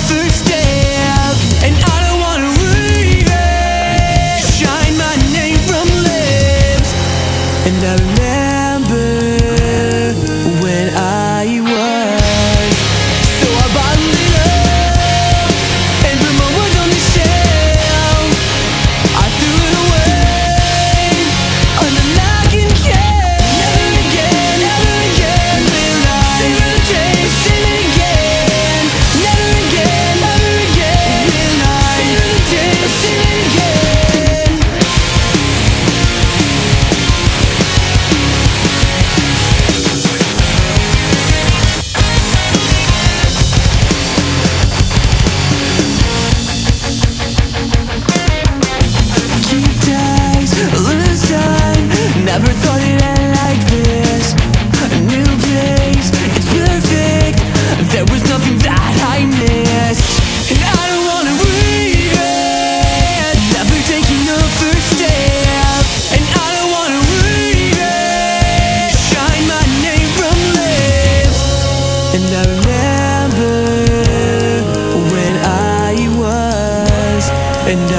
first step, and I don't wanna regret. Shine my name from lips, and I remember when I was. So I bottled it up and put my words on the shelf. I threw it away on the lock and key. Never again will I savor the taste. Say it again. Never again will I savor the taste. Say it again. Keep ties, lose time. Never thought it end like this. A new place, it's perfect. There was nothing that I missed, and I don't wanna regret never taking the first step. And I don't wanna regret shine my name from lips. And I remember when I was, and